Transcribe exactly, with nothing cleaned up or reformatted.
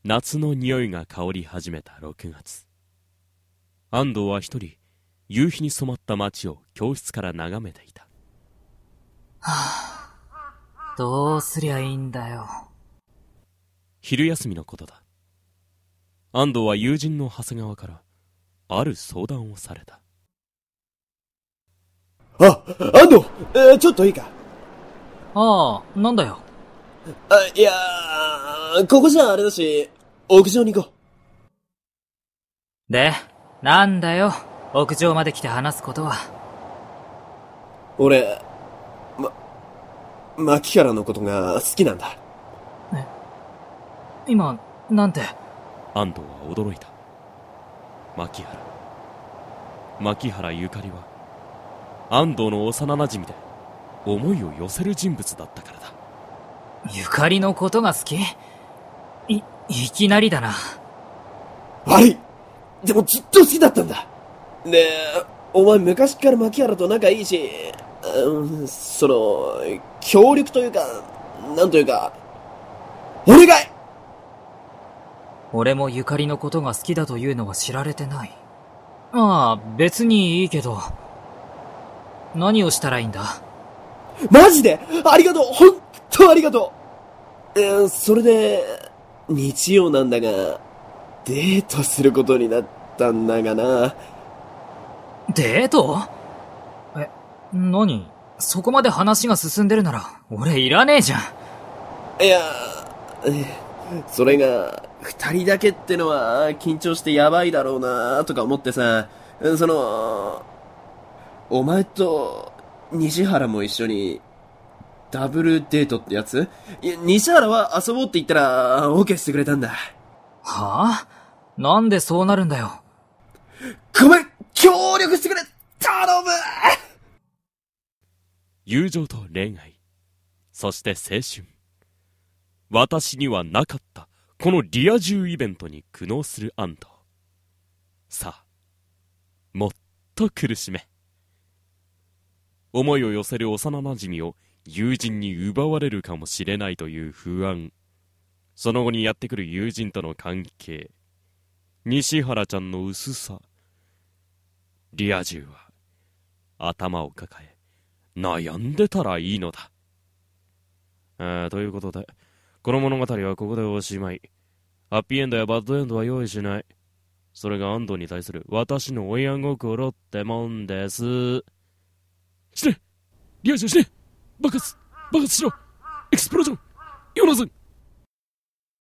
夏の匂いが香り始めたろくがつ、安藤は一人夕日に染まった街を教室から眺めていた。 はあ、どうすりゃいいんだよ。 昼休みのことだ。安藤は友人の長谷川からある相談をされた。 あ、安藤、えー、ちょっといいか。 ああ、なんだよ。 あ、いやー、ここじゃあれだし、屋上に行こう。で、なんだよ、屋上まで来て話すことは。 俺、ま、牧原のことが好きなんだ。 え、今、なんて。 安藤は驚いた。牧原。牧原ゆかりは、安藤の幼馴染で、思いを寄せる人物だったからだ。 ゆかりのことが好き？い、いきなりだな。 悪い！でもずっと好きだったんだ。で、お前昔から牧原と仲いいし、うん、その、協力というか、なんというか、お願い！ 俺もゆかりのことが好きだというのは知られてない。ああ、別にいいけど。何をしたらいいんだ？ マジでありがとう！ほんとありがとう！えー、それで、日曜なんだが、デートすることになったんだがな。 デート？え、何？そこまで話が進んでるなら、俺いらねえじゃん。 いや、それが、二人だけってのは、緊張してやばいだろうな、とか思ってさ、その、お前と、西原も一緒に、ダブルデートってやつ？いや、西原は遊ぼうって言ったら、オーケーしてくれたんだ。 はぁ？なんでそうなるんだよ。 ごめん！協力してくれ！頼む！ 友情と恋愛、そして青春。私にはなかったこのリア充イベントに苦悩する安藤。さあ、もっと苦しめ。思いを寄せる幼なじみを友人に奪われるかもしれないという不安。その後にやってくる友人との関係。西原ちゃんの薄さ。リア充は頭を抱え悩んでたらいいのだ。あということで、この物語はここでおしまい。ハッピーエンドやバッドエンドは用意しない。それが安藤に対する私の親心ってもんです。死ね！リア充死ね！爆発！爆発しろ！エクスプロージョン！ヨナズン！